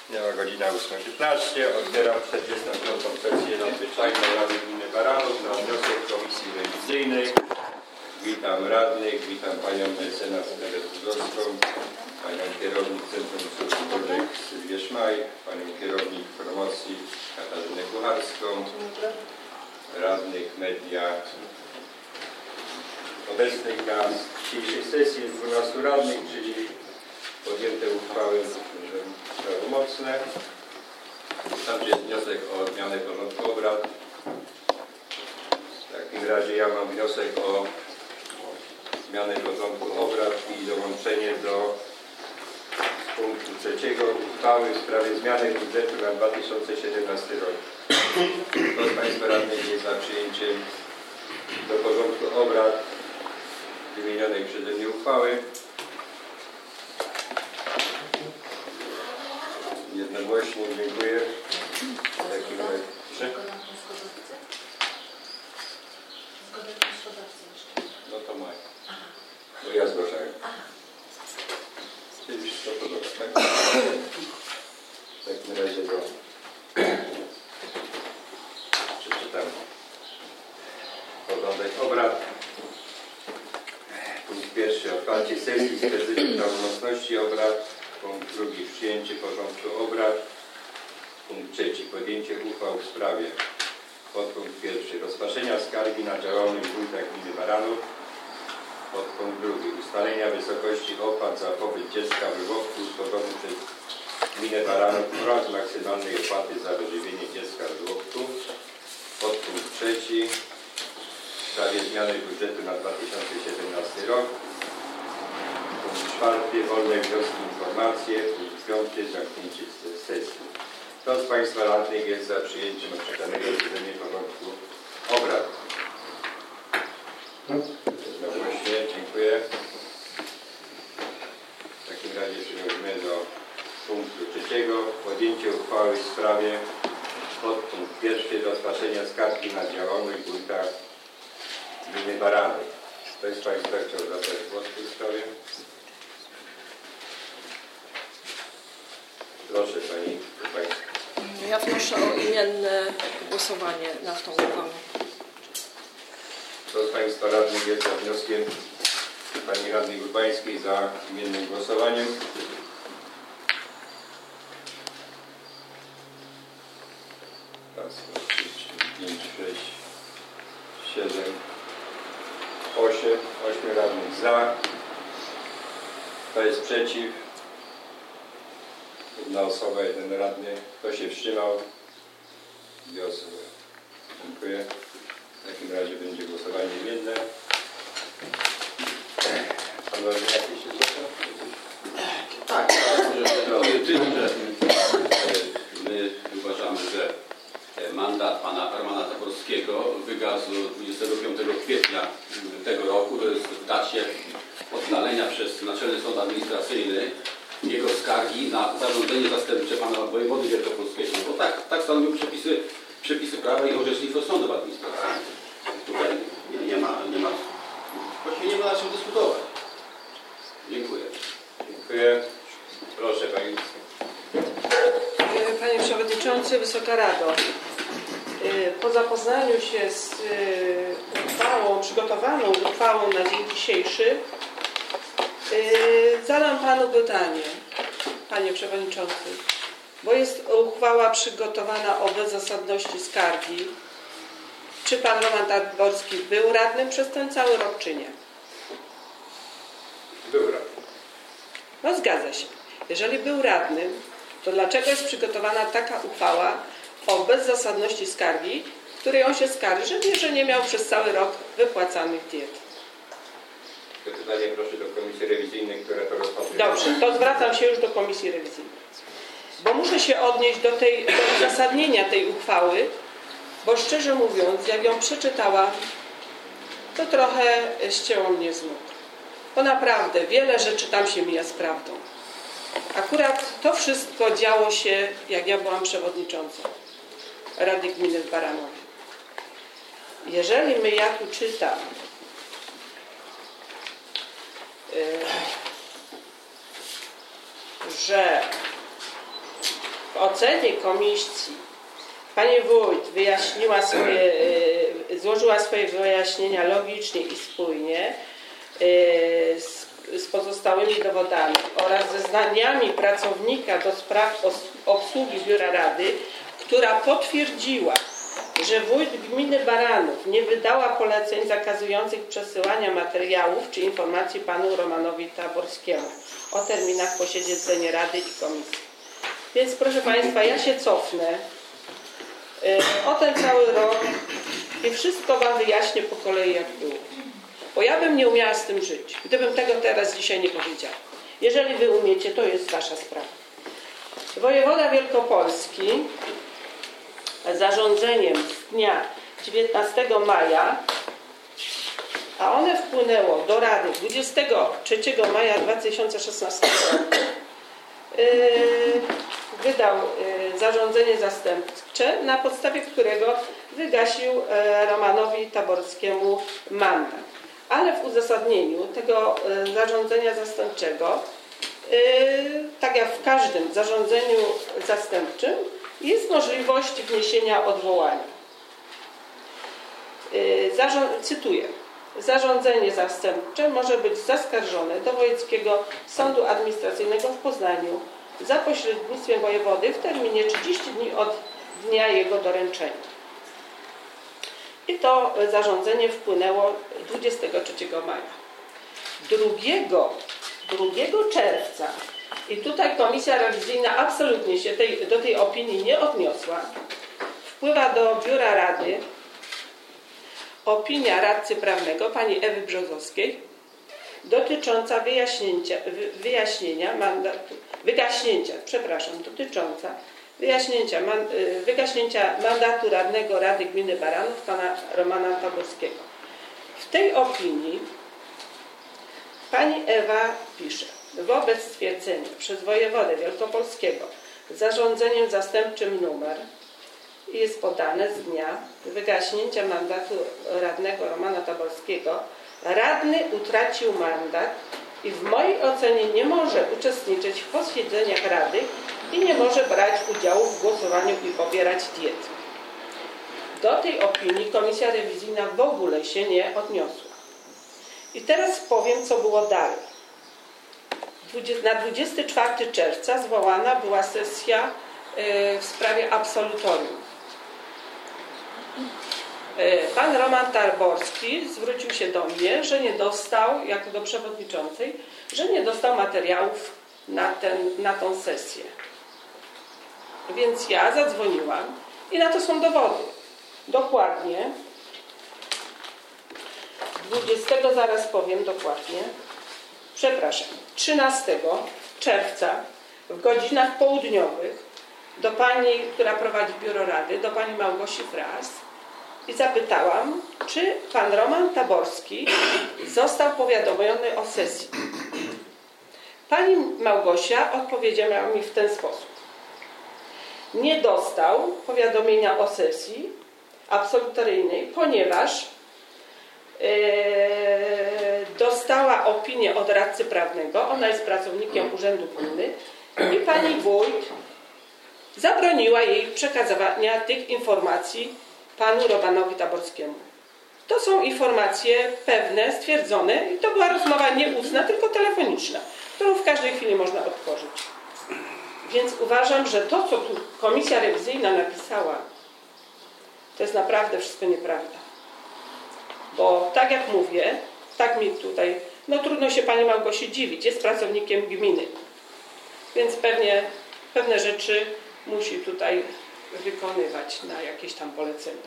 Minęła godzina 8:15. Otwieram 45. sesję nadzwyczajną Rady Gminy Baranów na wniosek Komisji Rewizyjnej. Witam radnych, witam panią mecenas Teresę, panią kierownik Centrum Usług Kulturalnych Sylwię Szmaj, panią kierownik promocji Katarzynę Kucharską, radnych media obecnych na dzisiejszej sesji 12 radnych, czyli podjęte uchwały prawomocne. Tam jest wniosek o odmianę porządku obrad. W takim razie ja mam wniosek o zmianę porządku obrad i dołączenie do punktu 3 uchwały w sprawie zmiany budżetu na 2017 rok. Kto z państwa radnych jest za przyjęciem do porządku obrad wymienionej przeze mnie uchwały? Jednogłośnie dziękuję. No to maj. Bo ja zgłaszałem. Czyli wszystko podoba, tak? W takim razie przeczytam porządek obrad. Punkt pierwszy. Otwarcie sesji z prezydium prawomocności obrad. Punkt drugi. Przyjęcie porządku obrad. Punkt trzeci. Podjęcie uchwał w sprawie. Podpunkt pierwszy. Rozpatrzenia skargi na działalność wójta gminy Baranów. Podpunkt drugi. Ustalenia wysokości opłat za pobyt dziecka w żłobku stworzonym przez gminę Baranów oraz maksymalnej opłaty za wyżywienie dziecka w żłobku. Podpunkt trzeci. W sprawie zmiany budżetu na 2017 rok. Punkt czwarty. Wolne wnioski, informacje. Punkt piąty. Zamknięcie sesji. Kto z państwa radnych jest za przyjęciem odczytanego posiedzenia porządku obrad? Jednogłośnie, dziękuję. W takim razie przechodzimy do punktu 3. Podjęcie uchwały w sprawie podpunkt 1. Rozpatrzenia skargi na działalność wójta gminy Baranów. Kto z państwa chciał zabrać głos w tej sprawie? Proszę Państwa. Ja wnoszę o imienne głosowanie nad tą uchwałą. Kto z państwa radnych jest za wnioskiem pani radnej Urbańskiej za imiennym głosowaniem? Raz, 2, 3, 5, 6, 7, 8. 8 radnych za. Kto jest przeciw? 1 osoba, 1 radny. Kto się wstrzymał? 2 osoby. Dziękuję. W takim razie będzie głosowanie imienne. Pan Wojciech jakieś się zgłasza? Tak, my uważamy, że mandat pana Romana Zaborskiego wygasł 25 kwietnia tego roku, to jest w dacie oddalenia przez Naczelny Sąd Administracyjny jego skargi na zarządzenie zastępcze pana wojewody wielkopolskiego. Bo tak stanowią przepisy prawa i orzecznictwo sądów administracyjnych. Tutaj nie ma właściwie nie ma na czym dyskutować. Dziękuję. Dziękuję. Proszę Pani. Panie Przewodniczący, Wysoka Rado. Po zapoznaniu się z uchwałą, przygotowaną uchwałą na dzień dzisiejszy, zadam Panu pytanie, Panie Przewodniczący, bo jest uchwała przygotowana o bezzasadności skargi. Czy Pan Roman Zaborski był radnym przez ten cały rok, czy nie? Był radny. No zgadza się. Jeżeli był radnym, to dlaczego jest przygotowana taka uchwała o bezzasadności skargi, w której on się skarży, że nie miał przez cały rok wypłacanych diet? To pytanie proszę do Komisji Rewizyjnej, która to rozpatruje. Dobrze, to zwracam się już do Komisji Rewizyjnej. Bo muszę się odnieść do uzasadnienia tej uchwały, bo szczerze mówiąc, jak ją przeczytałam, to trochę ścięło mnie z nóg. Bo naprawdę wiele rzeczy tam się mija z prawdą. Akurat to wszystko działo się, jak ja byłam przewodniczącą Rady Gminy w Baranowie. Jeżeli ja tu czytam, że ocenie komisji pani wójt złożyła swoje wyjaśnienia logicznie i spójnie z pozostałymi dowodami oraz zeznaniami pracownika do spraw obsługi Biura Rady, która potwierdziła, że wójt gminy Baranów nie wydała poleceń zakazujących przesyłania materiałów czy informacji panu Romanowi Taborskiemu o terminach posiedzeń Rady i Komisji. Więc proszę Państwa, ja się cofnę o ten cały rok i wszystko Wam wyjaśnię po kolei, jak było. Bo ja bym nie umiała z tym żyć, gdybym tego teraz dzisiaj nie powiedziała. Jeżeli Wy umiecie, to jest Wasza sprawa. Wojewoda Wielkopolski zarządzeniem z dnia 19 maja, a one wpłynęło do Rady 23 maja 2016 roku, wydał zarządzenie zastępcze, na podstawie którego wygasił Romanowi Taborskiemu mandat. Ale w uzasadnieniu tego zarządzenia zastępczego, tak jak w każdym zarządzeniu zastępczym, jest możliwość wniesienia odwołania. Cytuję. Zarządzenie zastępcze może być zaskarżone do Wojewódzkiego Sądu Administracyjnego w Poznaniu za pośrednictwem wojewody w terminie 30 dni od dnia jego doręczenia. I to zarządzenie wpłynęło 23 maja. 2 czerwca, i tutaj komisja rewizyjna absolutnie się do tej opinii nie odniosła, wpływa do Biura Rady opinia radcy prawnego pani Ewy Brzozowskiej dotycząca wygaśnięcia mandatu radnego Rady Gminy Baranów pana Romana Taborskiego. W tej opinii pani Ewa pisze: wobec stwierdzenia przez wojewodę wielkopolskiego zarządzeniem zastępczym numer jest podane z dnia wygaśnięcia mandatu radnego Romana Taborskiego, radny utracił mandat i w mojej ocenie nie może uczestniczyć w posiedzeniach Rady i nie może brać udziału w głosowaniu i pobierać diety. Do tej opinii komisja rewizyjna w ogóle się nie odniosła. I teraz powiem, co było dalej. Na 24 czerwca zwołana była sesja w sprawie absolutorium. Pan Roman Taborski zwrócił się do mnie, że nie dostał, jako do przewodniczącej, że nie dostał materiałów na tą sesję. Więc ja zadzwoniłam i na to są dowody. Dokładnie 13 czerwca w godzinach południowych do pani, która prowadzi biuro rady, do pani Małgosi Fras, i zapytałam, czy pan Roman Taborski został powiadomiony o sesji. Pani Małgosia odpowiedziała mi w ten sposób: nie dostał powiadomienia o sesji absolutoryjnej, ponieważ dostała opinię od radcy prawnego, ona jest pracownikiem Urzędu Gminy, i pani wójt zabroniła jej przekazywania tych informacji panu Romanowi Taborskiemu. To są informacje pewne, stwierdzone, i to była rozmowa nie ustna, tylko telefoniczna, którą w każdej chwili można otworzyć. Więc uważam, że to, co tu komisja rewizyjna napisała, to jest naprawdę wszystko nieprawda. Bo tak jak mówię, tak mi tutaj, no trudno się pani Małgosi dziwić, jest pracownikiem gminy. Więc pewne rzeczy musi tutaj wykonywać na jakieś tam polecenia.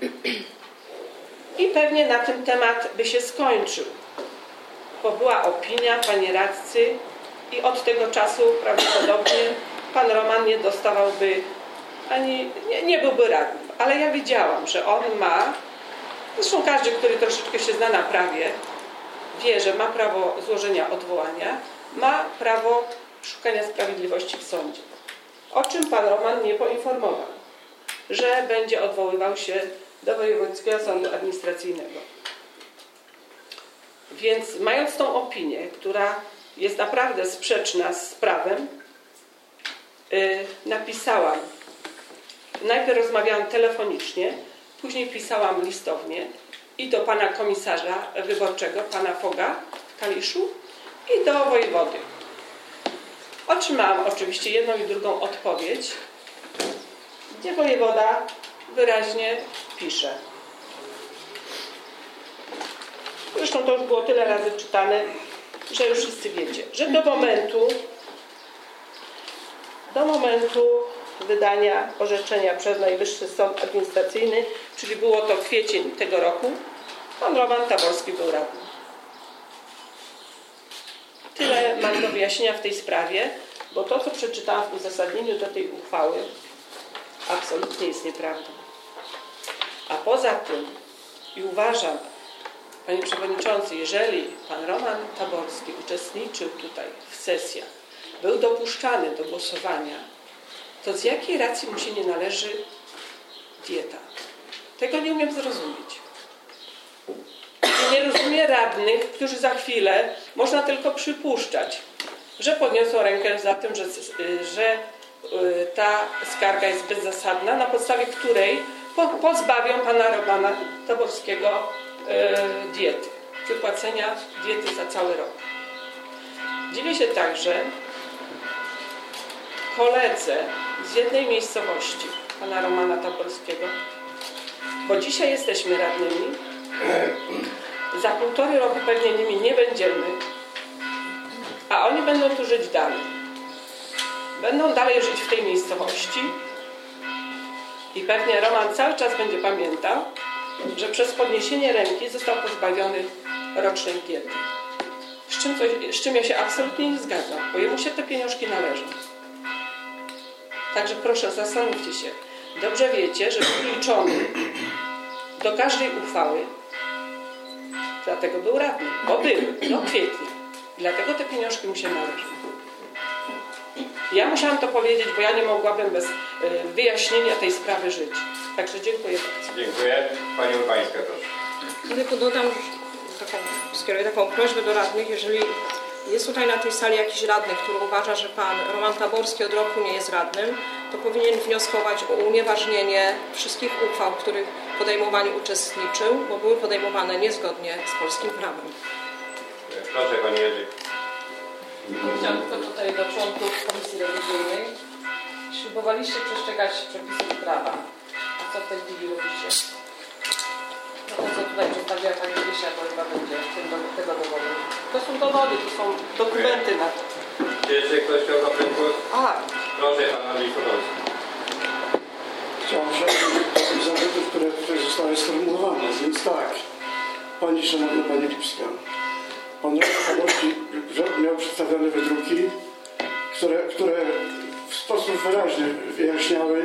I pewnie na tym temat by się skończył, bo była opinia pani radcy i od tego czasu prawdopodobnie pan Roman nie dostawałby nie byłby radnym. Ale ja wiedziałam, że on ma, zresztą każdy, który troszeczkę się zna na prawie, wie, że ma prawo złożenia odwołania, ma prawo szukania sprawiedliwości w sądzie. O czym pan Roman nie poinformował, że będzie odwoływał się do Wojewódzkiego Sądu Administracyjnego. Więc mając tą opinię, która jest naprawdę sprzeczna z prawem, napisałam, najpierw rozmawiałam telefonicznie, później pisałam listownie i do pana komisarza wyborczego, pana Foga w Kaliszu i do wojewody. Otrzymałam oczywiście jedną i drugą odpowiedź, gdzie wojewoda wyraźnie pisze. Zresztą to już było tyle razy czytane, że już wszyscy wiecie, że do momentu wydania orzeczenia przez Najwyższy Sąd Administracyjny, czyli było to kwiecień tego roku, pan Roman Taborski był radny. Tyle mam do wyjaśnienia w tej sprawie, bo to, co przeczytałam w uzasadnieniu do tej uchwały, absolutnie jest nieprawdą. A poza tym, i uważam, panie przewodniczący, jeżeli pan Roman Taborski uczestniczył tutaj w sesjach, był dopuszczany do głosowania, to z jakiej racji mu się nie należy dieta? Tego nie umiem zrozumieć. I nie rozumiem radnych, którzy za chwilę, można tylko przypuszczać, że podniosą rękę za tym, że ta skarga jest bezzasadna, na podstawie której pozbawią pana Romana Taborskiego diety, wypłacenia diety za cały rok. Dziwię się także koledze z jednej miejscowości, pana Romana Taborskiego, bo dzisiaj jesteśmy radnymi, za 1,5 roku pewnie nimi nie będziemy, a oni będą tu żyć dalej. Będą dalej żyć w tej miejscowości i pewnie Roman cały czas będzie pamiętał, że przez podniesienie ręki został pozbawiony rocznej diety. Z czym ja się absolutnie nie zgadzam, bo jemu się te pieniążki należą. Także proszę, zastanówcie się. Dobrze wiecie, że był liczony do każdej uchwały, dlatego był radny, bo był do kwietnia. Dlatego te pieniążki mu się należą. Ja musiałam to powiedzieć, bo ja nie mogłabym bez wyjaśnienia tej sprawy żyć. Także dziękuję bardzo. Dziękuję. Pani Urbańska, proszę. Tylko dodam, skieruję taką prośbę do radnych, jeżeli jest tutaj na tej sali jakiś radny, który uważa, że pan Roman Taborski od roku nie jest radnym, to powinien wnioskować o unieważnienie wszystkich uchwał, w których podejmowaniu uczestniczył, bo były podejmowane niezgodnie z polskim prawem. Proszę, pani Jerzyk. Chciałam tylko tutaj do członków Komisji Rewizyjnej. Ślubowaliście przestrzegać przepisów prawa. A co w tej chwili robicie? No to, co tutaj przedstawiła pani Krysia, to chyba będzie tego dowodu. To są dowody, to są dokumenty na to. Czy jeszcze ktoś chciał zabrać głos? A, Proszę, pan Andrzej Podolski. Chciałem się zarzutów, które tutaj zostały sformułowane, więc tak. Pani Szanowna Pani Lipska, pan Roman Taborski miał przedstawione wydruki, które w sposób wyraźny wyjaśniały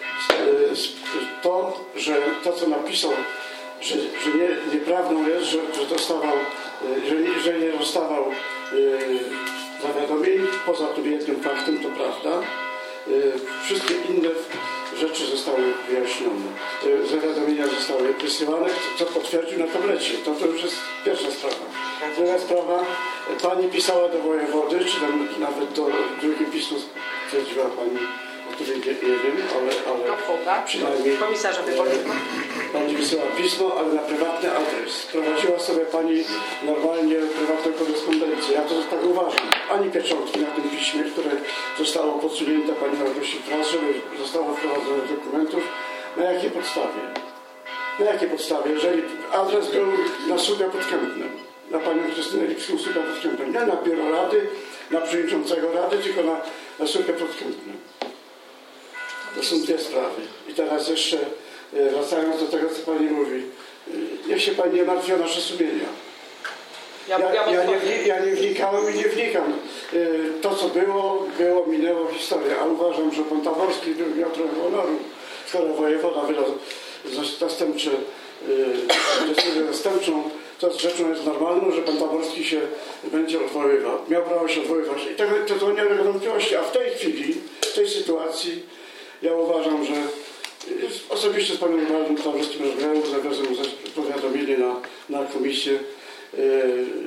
to, że to, co napisał, że nieprawdą jest, że dostawał, że nie dostawał zawiadomień, poza tym jednym faktem, to prawda. Wszystkie inne rzeczy zostały wyjaśnione. Zawiadomienia zostały wysyłane, co potwierdził na tablecie. To już jest pierwsza sprawa. Druga sprawa, pani pisała do wojewody, czy tam nawet do drugim pismu stwierdziła pani, o której nie wiem, ale przynajmniej komisarza wyborczego. Pani wysyła pismo, ale na prywatny adres. Prowadziła sobie pani normalnie prywatną korespondencję. Ja to tak uważam. Ani pieczątki na tym piśmie, które zostało podsunięte pani Małgosi Fras, żeby zostało wprowadzone do dokumentów. Na jakiej podstawie? Na jakiej podstawie? Jeżeli adres był na Słupia pod Kępnem, na panią Krystynę Lipską Słupia pod Kępnem, nie na biuro rady, na przewodniczącego rady, tylko na Słupia pod Kępnem. To są dwie sprawy. I teraz jeszcze wracając do tego, co pani mówi. Niech się pani nie martwi o nasze sumienia. Ja nie wnikałem i nie wnikam. To, co było, minęło historię. A uważam, że pan Taborski miał trochę honoru, skoro wojewoda wydał decyzję zastępczą, to rzeczą jest normalną, że pan Taborski się będzie odwoływał. Miał prawo się odwoływać. I to nie ulega wątpliwości. A w tej chwili, w tej sytuacji, ja uważam, że osobiście z panem Romanem Taborskim rozmawiałem, zawiozłem powiadomienie na komisję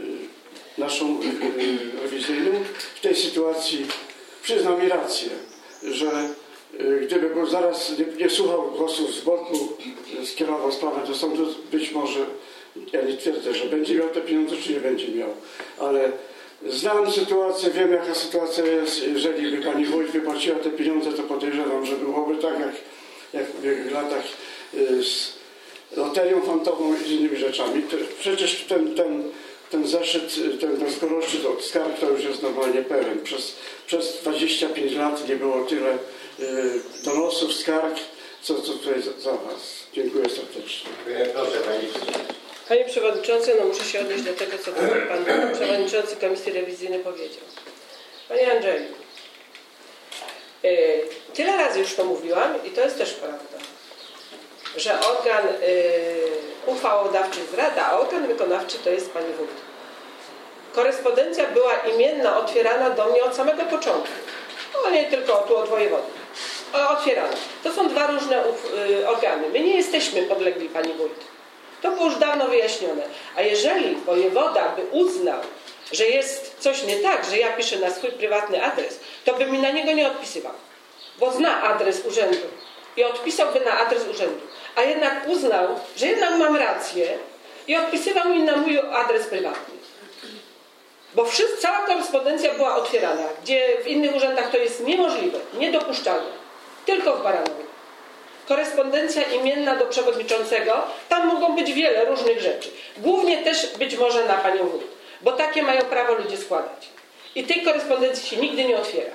naszą rewizyjną. W tej sytuacji przyznał mi rację, że gdyby był zaraz nie słuchał głosów z boku, skierował sprawę do sądu, być może, ja nie twierdzę, że będzie miał te pieniądze, czy nie będzie miał, ale znam sytuację, wiem jaka sytuacja jest. Jeżeli by pani wójt wypłaciła te pieniądze, to podejrzewam, że byłoby tak jak w ubiegłych latach z loterią fantową i z innymi rzeczami. Przecież ten zeszyt, ten rozgoroszczyk od skarg to już jest normalnie pełen. Przez 25 lat nie było tyle donosów, skarg, co tutaj za was. Dziękuję serdecznie. Proszę pani. Panie Przewodniczący, no muszę się odnieść do tego, co tutaj Pan Przewodniczący Komisji Rewizyjnej powiedział. Panie Andrzeju, tyle razy już to mówiłam i to jest też prawda, że organ uchwałodawczy jest Rada, a organ wykonawczy to jest Pani Wójt. Korespondencja była imienna, otwierana do mnie od samego początku. No nie tylko tu od wojewody. Otwierana. To są dwa różne organy. My nie jesteśmy podlegli Pani Wójt. To było już dawno wyjaśnione. A jeżeli wojewoda by uznał, że jest coś nie tak, że ja piszę na swój prywatny adres, to by mi na niego nie odpisywał. Bo zna adres urzędu i odpisałby na adres urzędu. A jednak uznał, że jednak mam rację i odpisywał mi na mój adres prywatny. Bo cała korespondencja była otwierana, gdzie w innych urzędach to jest niemożliwe, niedopuszczalne. Tylko w Baranowie. Korespondencja imienna do przewodniczącego, tam mogą być wiele różnych rzeczy. Głównie też być może na Panią Wójt, bo takie mają prawo ludzie składać. I tej korespondencji się nigdy nie otwiera.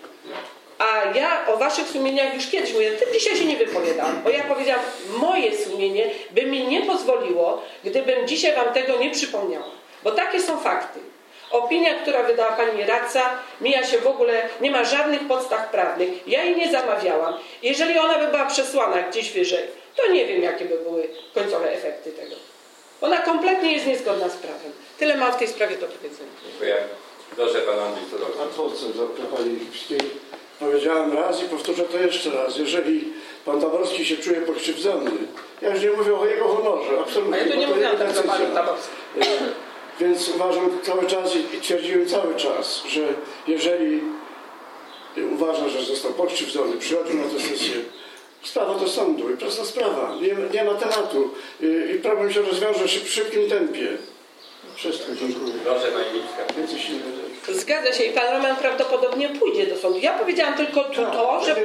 A ja o waszych sumieniach już kiedyś mówię, dzisiaj się nie wypowiadam, bo ja powiedziałam, moje sumienie by mi nie pozwoliło, gdybym dzisiaj wam tego nie przypomniała. Bo takie są fakty. Opinia, która wydała pani radca, mija się w ogóle, nie ma żadnych podstaw prawnych. Ja jej nie zamawiałam. Jeżeli ona by była przesłana gdzieś wyżej, to nie wiem, jakie by były końcowe efekty tego. Ona kompletnie jest niezgodna z prawem. Tyle mam w tej sprawie do powiedzenia. Dziękuję. Proszę pana Andrzej Cudowski. Adwokat do pani Lipskiej. Powiedziałem raz i powtórzę to jeszcze raz. Jeżeli pan Taborski się czuje pokrzywdzony, ja już nie mówię o jego honorze, absolutnie. A ja tu nie mówiłam tak do panu Taborski. Więc uważam cały czas i twierdziłem cały czas, że jeżeli uważa, że został pokrzywdzony, przychodził na tę sesję, sprawa do sądu i prosta sprawa, nie ma tematu i problem się rozwiąże w szybkim tempie. Wszystko, dziękuję. Proszę pani Lipska. Więcej się nie będzie. Zgadza się i pan Roman prawdopodobnie pójdzie do sądu. Ja powiedziałam tylko to, że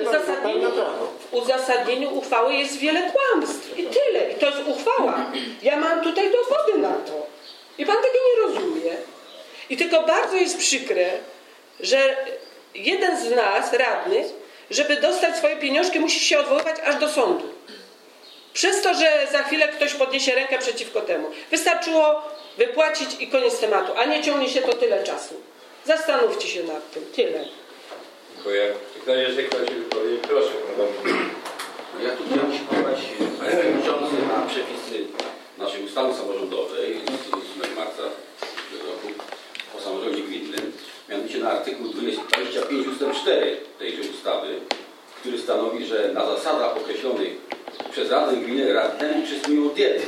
w uzasadnieniu uchwały jest wiele kłamstw i tyle. I to jest uchwała. Ja mam tutaj dowody na to. I pan tego nie rozumie. I tylko bardzo jest przykre, że jeden z nas, radnych, żeby dostać swoje pieniążki, musi się odwoływać aż do sądu. Przez to, że za chwilę ktoś podniesie rękę przeciwko temu. Wystarczyło wypłacić i koniec tematu, a nie ciągnie się to tyle czasu. Zastanówcie się nad tym. Tyle. Dziękuję. Ktoś jeszcze ktoś wypowie? Proszę pana. Ja tu chciałem się powołać, panie przewodniczący, na przepisy naszej ustawy samorządowej z marca tego roku o samorządzie gminnym, mianowicie na artykuł 25 ust. 4 tejże ustawy, który stanowi, że na zasadach określonych przez Radę Gminy radnemu przysługują diety.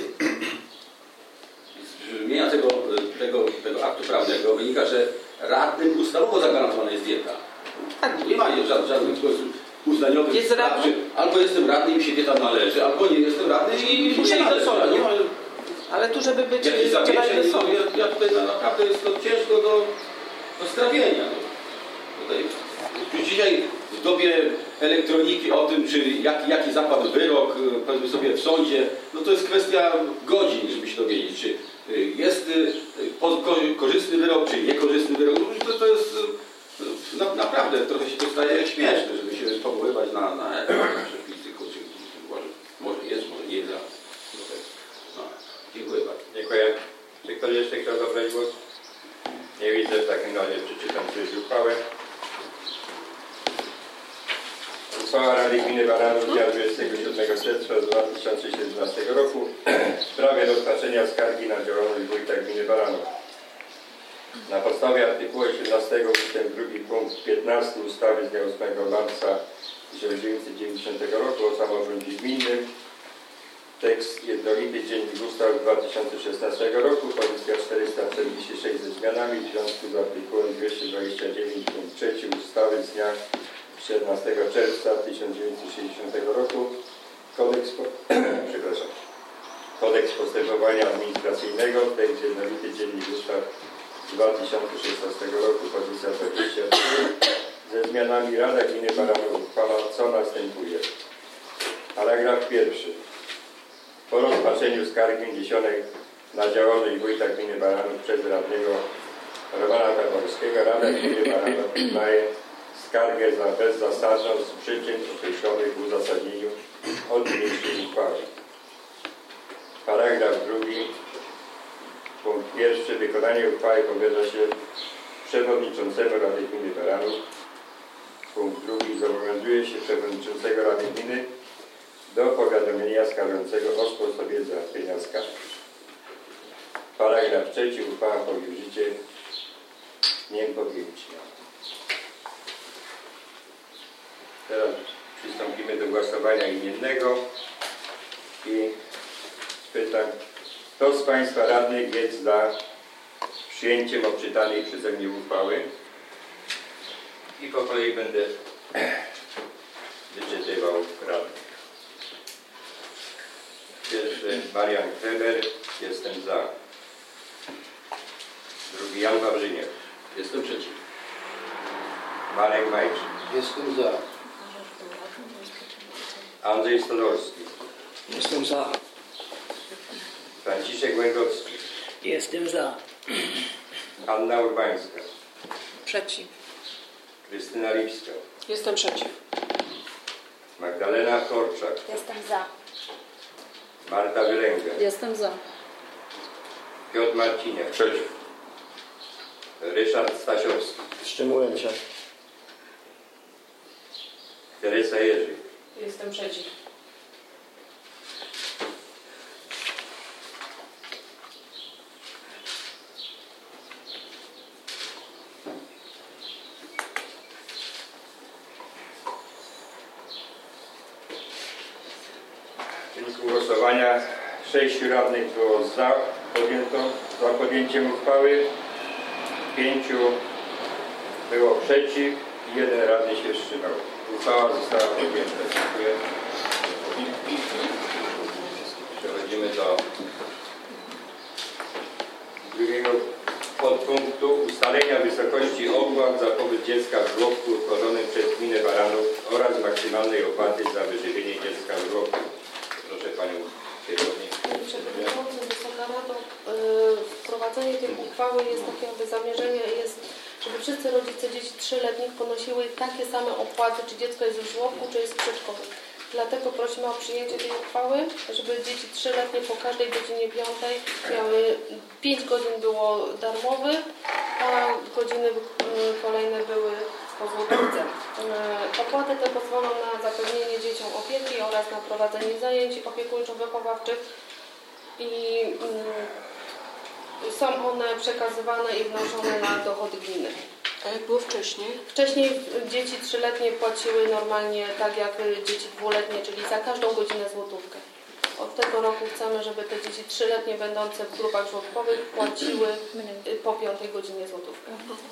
Z brzmienia tego aktu prawnego wynika, że radnym ustawowo zagwarantowana jest dieta. Nie ma żadnych uznaniowych Jest radny? albo jestem radny i mi się dieta należy, albo nie jestem radny i muszę iść do sądu. Ale tu, żeby być... Jakieś zawieszenie, ja tutaj naprawdę jest to ciężko do strawienia. Tutaj, dzisiaj w dobie elektroniki o tym, czy jaki zapadł wyrok, powiedzmy sobie w sądzie, no to jest kwestia godzin, żeby się dowiedzieć, czy jest korzystny wyrok, czy niekorzystny wyrok. No, to jest naprawdę trochę się to staje śmieszne, żeby się powoływać na przepisy, może jest, może nie jest. No, dziękuję bardzo. Dziękuję. Czy ktoś jeszcze chciał zabrać głos? Nie widzę. W takim razie przeczytam sobie uchwałę. Uchwała Rady Gminy Baranów dnia 27 czerwca 2017 roku w sprawie rozpatrzenia skargi na działalność wójta gminy Baranów. Na podstawie artykułu 18 ust. 2 punkt 15 ustawy z dnia 8 marca 1990 roku o samorządzie gminnym, tekst jednolity Dziennik Ustaw 2016 roku, pozycja 446 ze zmianami w związku z artykułem 229 punkt 3 ustawy z dnia 14 czerwca 1960 roku Kodeks Postępowania Administracyjnego, tekst jednolity Dziennik Ustaw z 2016 roku, pozycja 23, ze zmianami Rada Gminy Baranów uchwala, co następuje. Paragraf pierwszy. Po rozpatrzeniu skargi wniesionej na działalność wójta gminy Baranów przez radnego Romana Taborskiego, Rada Gminy Baranów uznaje skargę za bezzasadną z przyczyn określonych w uzasadnieniu odniesienia uchwały. Paragraf drugi. Punkt pierwszy. Wykonanie uchwały powierza się przewodniczącemu Rady Gminy Baranów. Punkt drugi. Zobowiązuje się przewodniczącego Rady Gminy do powiadomienia skarżącego o sposobie załatwienia skargi. Paragraf trzeci. Uchwała powierza życie dniem podjęcia. Teraz przystąpimy do głosowania imiennego i pytam, kto z Państwa radnych jest za przyjęciem odczytanej przeze mnie uchwały? I po kolei będę wyczytywał radnych. Pierwszy Marian Kreber, jestem za. Drugi Jan Wawrzyniak. Jestem przeciw. Marek Majczyk. Jestem za. Andrzej Stodorski. Jestem za. Franciszek Łęgowski. Jestem za. Anna Urbańska. Przeciw. Krystyna Lipska. Jestem przeciw. Magdalena Korczak. Jestem za. Marta Wylęga. Jestem za. Piotr Marciniak. Przeciw. Ryszard Stasiowski. Wstrzymuję się. Teresa Jerzyk. Jestem przeciw. W wyniku głosowania 6 radnych było za podjęciem uchwały, 5 było przeciw i 1 radny się wstrzymał. Uchwała została podjęta. Dziękuję. Przechodzimy do drugiego podpunktu ustalenia wysokości opłat za pobyt dziecka w żłobku utworzonym przez gminę Baranów oraz maksymalnej opłaty za wyżywienie dziecka w żłobku. Proszę Panią Kierownik. Przewodniczący, Wysoka Rado, wprowadzenie tej uchwały jest takie jakby zamierzenie jest, żeby wszyscy rodzice dzieci 3-letnich ponosiły takie same opłaty, czy dziecko jest w żłobku, czy jest w przedszkolu. Dlatego prosimy o przyjęcie tej uchwały, żeby dzieci 3-letnie po każdej godzinie 5 miały 5 godzin było darmowych, a godziny kolejne były po złotówce. Opłaty te pozwolą na zapewnienie dzieciom opieki oraz na prowadzenie zajęć opiekuńczo-wychowawczych i są one przekazywane i wnoszone na dochody gminy. A jak było wcześniej? Wcześniej dzieci 3-letnie płaciły normalnie tak jak dzieci 2-letnie, czyli za każdą godzinę złotówkę. Od tego roku chcemy, żeby te dzieci 3-letnie będące w grupach żłobkowych płaciły po 5 godzinie złotówkę.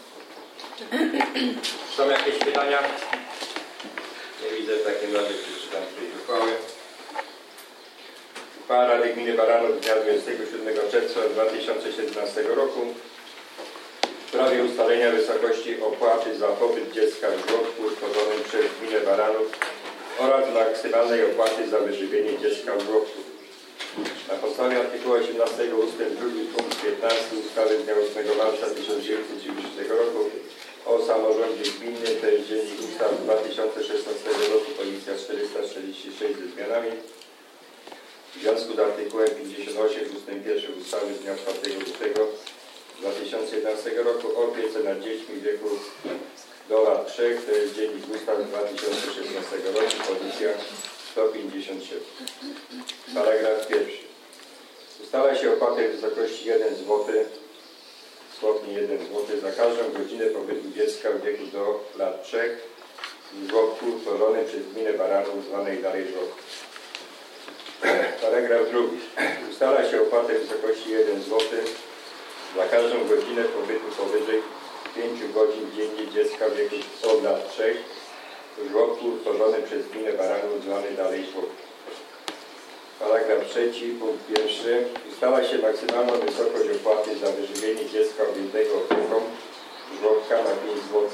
Są jakieś pytania? Nie widzę, w takim razie przeczytam projekt uchwały. Uchwała Rady Gminy Baranów dnia 27 czerwca 2017 roku w sprawie ustalenia wysokości opłaty za pobyt dziecka w żłobku utworzonym przez gminę Baranów oraz maksymalnej opłaty za wyżywienie dziecka w żłobku. Na podstawie artykułu 18 ust. 2 punkt 15 ustawy z dnia 8 marca 1990 roku o samorządzie gminnym, to jest Dziennik Ustaw 2016 roku, Policja 446 ze zmianami. W związku z artykułem 58 ust. 1 ustawy z dnia 4 lutego 2011 roku o opiece nad dziećmi w wieku do lat 3, to jest Dziennik Ustaw 2016 roku, Policja 157. Paragraf pierwszy. Ustala się opłatę w wysokości 1 zł, słownie 1 zł za każdą godzinę pobytu dziecka w wieku do lat 3 w żłobku utworzonym przez gminę Baranów, zwanej dalej żłobkiem. Paragraf drugi. Ustala się opłatę w wysokości 1 zł za każdą godzinę pobytu powyżej 5 godzin dziennie dziecka w wieku od lat 3 żłobku utworzonym przez gminę Baranów, zwany dalej żłobkiem. Paragraf 3, punkt 1. Ustala się maksymalną wysokość opłaty za wyżywienie dziecka objętego opieką żłobka na 5 zł.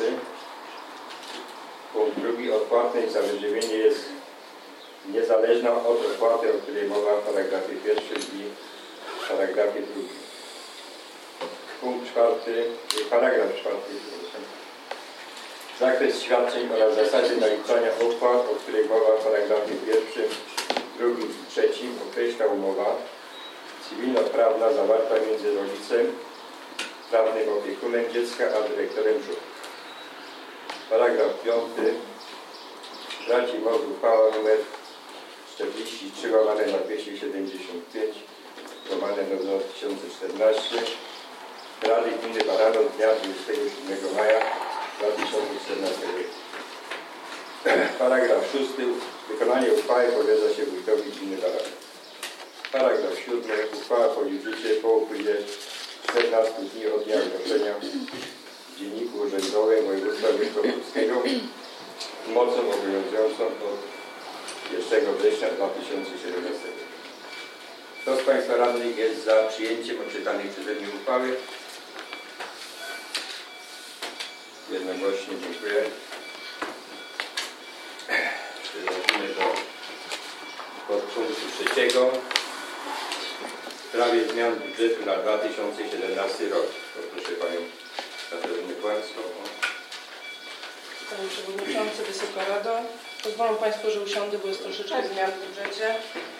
Punkt 2. Odpłatność za wyżywienie jest niezależna od opłaty, o której mowa w paragrafie 1 i paragrafie 2. Punkt 4. Paragraf 4. Zakres świadczeń oraz zasady naliczania opłat, o której mowa w paragrafie 1, 2 i 3 określa umowa cywilnoprawna zawarta między rodzicem, prawnym opiekunem dziecka, a dyrektorem żłobka. Paragraf 5. Traci moc uchwała nr 43 łamane na 275 łamane na 2014 Rady Gminy Baranów dnia 27 maja 2014 roku. Paragraf 6. Wykonanie uchwały powierza się wójtowi Gminy Baranów. Paragraf 7. Uchwała wchodzi w życie po upływie 14 dni od dnia ogłoszenia w Dzienniku Urzędowym Województwa Wielkopolskiego mocą obowiązującą od 1 września 2017 roku. Kto z Państwa radnych jest za przyjęciem odczytanej przeze mnie uchwały? Jednogłośnie dziękuję. Przechodzimy do podpunktu 3. W sprawie zmian budżetu na 2017 rok. Poproszę Panią Katarzynę Kłarstwo. Panie Przewodniczący, Wysoka Rado, pozwolą Państwo, że usiądę, bo jest troszeczkę zmian w budżecie.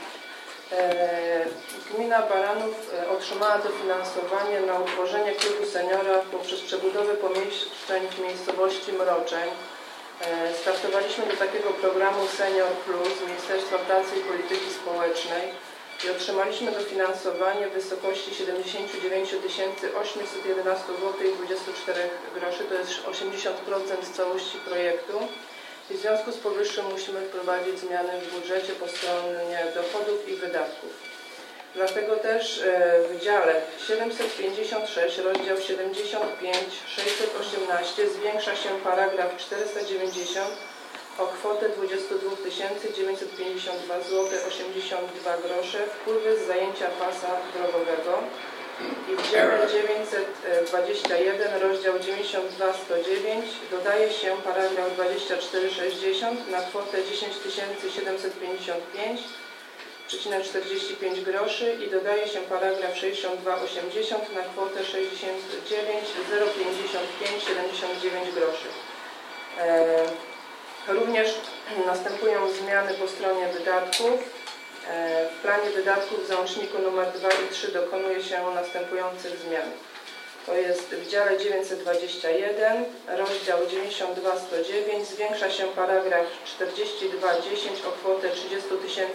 Gmina Baranów otrzymała dofinansowanie na utworzenie klubu seniora poprzez przebudowę pomieszczeń w miejscowości Mroczeń. Startowaliśmy do takiego programu Senior Plus z Ministerstwa Pracy i Polityki Społecznej i otrzymaliśmy dofinansowanie w wysokości 79 811 zł i 24 groszy, to jest 80% całości projektu. I w związku z powyższym musimy wprowadzić zmiany w budżecie po stronie dochodów i wydatków. Dlatego też w dziale 756, rozdział 75, 618 zwiększa się paragraf 490 o kwotę 22 952 zł 82 grosze wpływy z zajęcia pasa drogowego. I w dziale 921, rozdział 92 109 dodaje się paragraf 2460 na kwotę 10 755,45 groszy i dodaje się paragraf 6280 na kwotę 69 055,79 groszy. Również następują zmiany po stronie wydatków. W planie wydatków w załączniku nr 2 i 3 dokonuje się następujących zmian. To jest w dziale 921, rozdział 92 109, zwiększa się paragraf 4210 o kwotę 30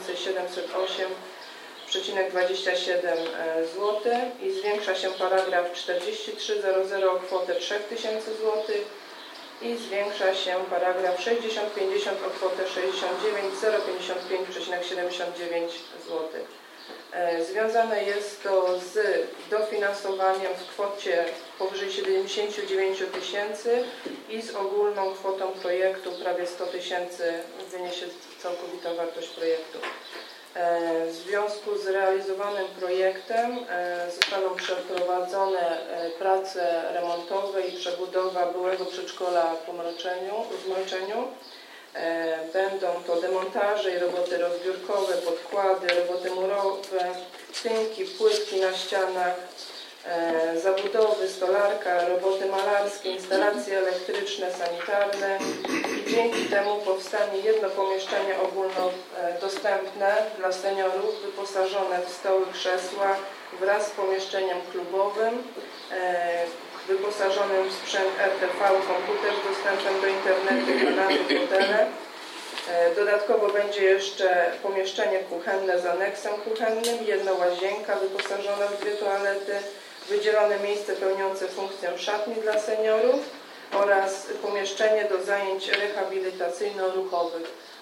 708,27 zł i zwiększa się paragraf 4300 o kwotę 3000 zł i zwiększa się paragraf 6050 o kwotę 69 055,79 zł. Związane jest to z dofinansowaniem w kwocie powyżej 79 tysięcy i z ogólną kwotą projektu prawie 100 tysięcy wyniesie całkowita wartość projektu. W związku z realizowanym projektem zostaną przeprowadzone prace remontowe i przebudowa byłego przedszkola w Mroczeniu. Będą to demontaże i roboty rozbiórkowe, podkłady, roboty murowe, tynki, płytki na ścianach, zabudowy, stolarka, roboty malarskie, instalacje elektryczne, sanitarne i dzięki temu powstanie jedno pomieszczenie ogólnodostępne dla seniorów wyposażone w stoły, krzesła wraz z pomieszczeniem klubowym, wyposażonym w sprzęt RTV, komputer z dostępem do internetu, kanapy, fotele. Dodatkowo będzie jeszcze pomieszczenie kuchenne z aneksem kuchennym, jedna łazienka wyposażona w 2 toalety, wydzielone miejsce pełniące funkcję szatni dla seniorów oraz pomieszczenie do zajęć rehabilitacyjno-ruchowych.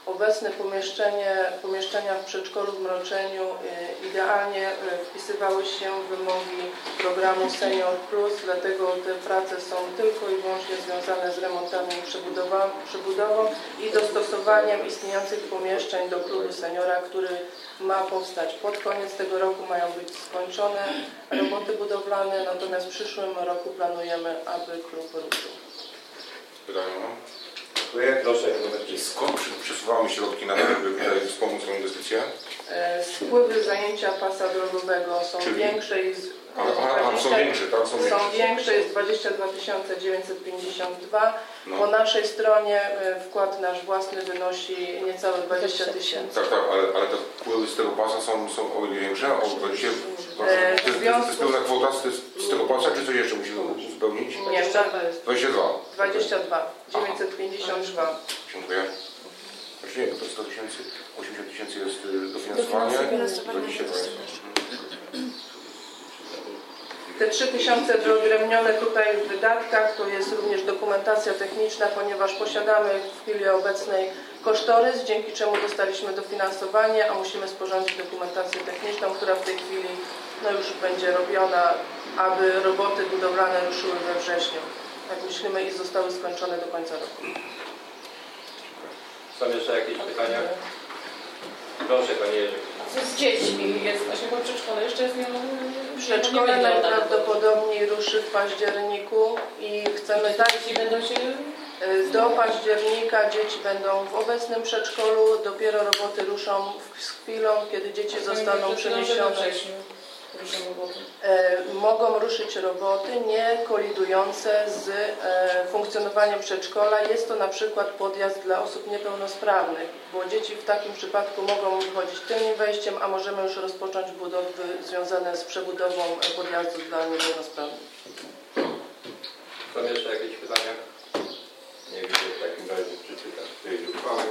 Obecne pomieszczenia w przedszkolu w Mroczeniu idealnie wpisywały się w wymogi programu Senior Plus, dlatego te prace są tylko i wyłącznie związane z remontami i przebudową i dostosowaniem istniejących pomieszczeń do klubu seniora, który ma powstać. Pod koniec tego roku mają być skończone roboty budowlane, natomiast w przyszłym roku planujemy, aby klub ruszył. Pytania? Dziękuję. Proszę. Skąd przesuwamy środki na to, żeby wspomóc tą inwestycję? Spływy zajęcia pasa drogowego są większe i są większe, tak? Są większe, jest 22 952. Po naszej stronie wkład nasz własny wynosi niecałe 20 000. Tak, ale te wpływy z tego pasa są o ile większe? O 20 To jest pełna kwota z tego pasa, czy coś jeszcze musimy uzupełnić? Nie, 22. 22 952. Dziękuję. Znaczy nie, to 100 000, 80 000 jest dofinansowanie, 22 jest. Te 3000 wyodrębnione tutaj w wydatkach to jest również dokumentacja techniczna, ponieważ posiadamy w chwili obecnej kosztorys, dzięki czemu dostaliśmy dofinansowanie, a musimy sporządzić dokumentację techniczną, która w tej chwili już będzie robiona, aby roboty budowlane ruszyły we wrześniu. Tak myślimy i zostały skończone do końca roku. Są jeszcze jakieś pytania? Proszę Panie Jerzy. Co z dziećmi? Jest właśnie po przedszkole jeszcze jest Przedszkole najprawdopodobniej ruszy w październiku i chcemy dać do października dzieci będą w obecnym przedszkolu, dopiero roboty ruszą z chwilą, kiedy dzieci zostaną przeniesione. Mogą ruszyć roboty nie kolidujące z funkcjonowaniem przedszkola. Jest to na przykład podjazd dla osób niepełnosprawnych, bo dzieci w takim przypadku mogą wychodzić tylnym wejściem, a możemy już rozpocząć budowy związane z przebudową podjazdu dla niepełnosprawnych. Są jeszcze jakieś pytania? Nie widzę, w takim razie przeczytam tej uchwały.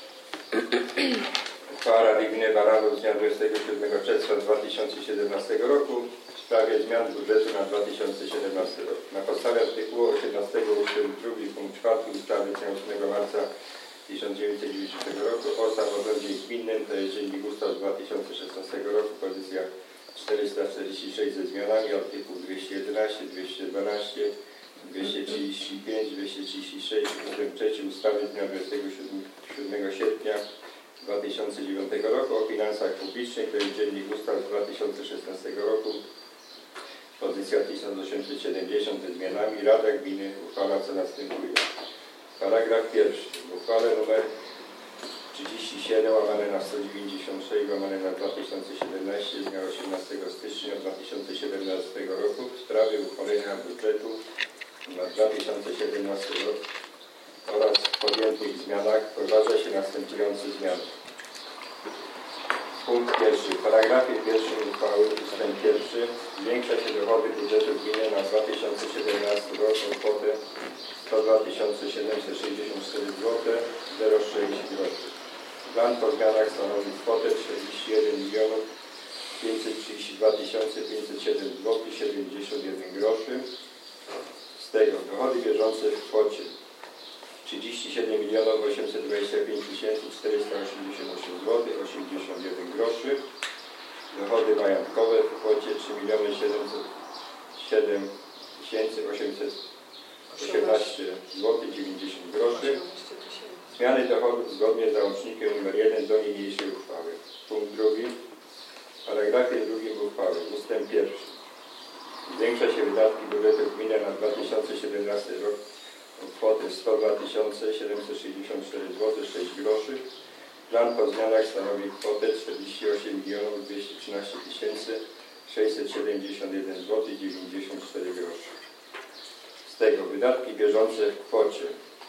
Uchwała Rady Gminy Baranów z dnia 27 czerwca 2017 roku w sprawie zmian budżetu na 2017 rok. Na podstawie artykułu 18 ust. 2 punkt 4 ustawy z dnia 8 marca 1990 roku o samorządzie gminnym, to jest Dziennik Ustaw z 2016 roku, pozycja 446 ze zmianami, artykuł 211, 212, 235, 236 ust. 3 ustawy z dnia 27 sierpnia 2009 roku o finansach publicznych, to jest Dziennik Ustaw z 2016 roku, pozycja 1870 ze zmianami. Rada Gminy uchwala co następuje. Paragraf pierwszy. W uchwale nr 37 łamane na 196 łamane na 2017 z dnia 18 stycznia 2017 roku w sprawie uchwalenia budżetu na 2017 rok oraz w podjętych zmianach wprowadza się następujące zmiany. Punkt pierwszy. W paragrafie pierwszym uchwały ustęp pierwszy zwiększa się dochody budżetu gminy na 2017 rok o kwotę 102 764 zł 06 groszy. Plan po zmianach stanowi kwotę 41 532 507 zł 71 groszy. Z tego dochody bieżące w kwocie 37 825 488 zł 81 groszy. Dochody majątkowe w kwocie 3 707 818 zł 90 groszy. Zmiany dochodów zgodnie z załącznikiem nr 1 do niniejszej uchwały. Punkt drugi. W paragrafie drugim uchwały ustęp pierwszy. Zwiększa się wydatki budżetu gminy na 2017 rok o kwotę 102 764 zł 6 groszy. Plan po zmianach stanowi kwotę 48 213 671 zł 94 groszy. Z tego wydatki bieżące w kwocie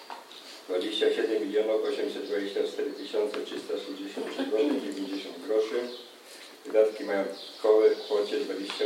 27 824 363 zł 90 groszy. Wydatki majątkowe w kwocie 20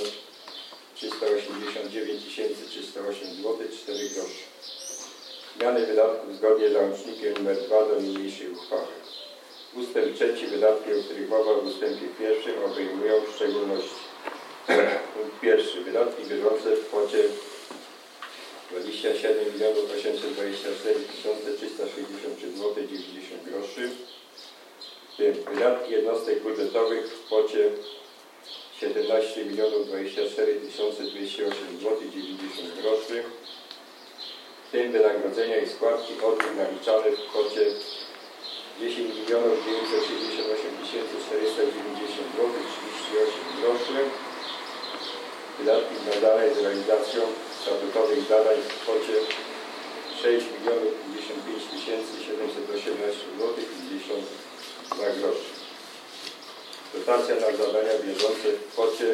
389 308 zł 4 groszy. Zmiany wydatków zgodnie z załącznikiem nr 2 do niniejszej uchwały. Ustęp trzeci. Wydatki, o których mowa w ustępie pierwszym obejmują w szczególności punkt pierwszy. Wydatki bieżące w kwocie 27 824 363 zł 90 groszy. W tym wydatki jednostek budżetowych w kwocie 17 024 208 zł 90 groszy. W tym wynagrodzenia i składki odwód naliczane w kwocie 10 968 490 zł 38 groszy. Wydatki związane z realizacją statutowych zadań w kwocie 6 055 718 zł 52 groszy. Dotacja na zadania bieżące w kwocie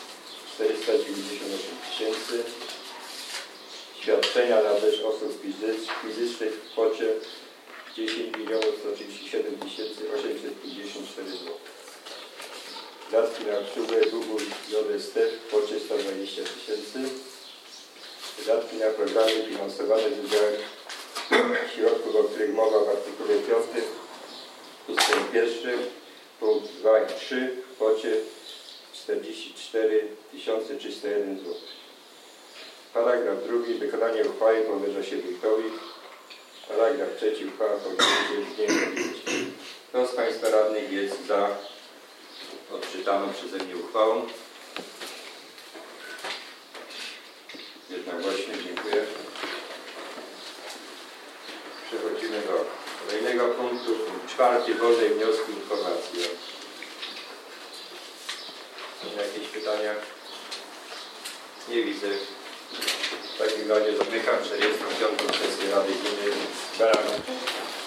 498 000. Świadczenia na rzecz osób fizycznych w kwocie 10 137 854 zł. Wydatki na obsługę długu JST w kwocie 120 000. Wydatki na programy finansowane z udziałem środków, o których mowa w artykule 5 ustęp 1 punkt 2 i 3 w kwocie 44 301 zł. Paragraf 2. Wykonanie uchwały powierza się wójtowi. Paragraf 3. Uchwała powierza się w dniu podjęcia. Kto z Państwa radnych jest za odczytaną przeze mnie uchwałą? Jednogłośnie, dziękuję. Przechodzimy do kolejnego punktu. Punkt 4. Wolne wnioski, informacje. Są jakieś pytania? Nie widzę. W takim razie zamykam 45. sesję Rady Gminy Baranek.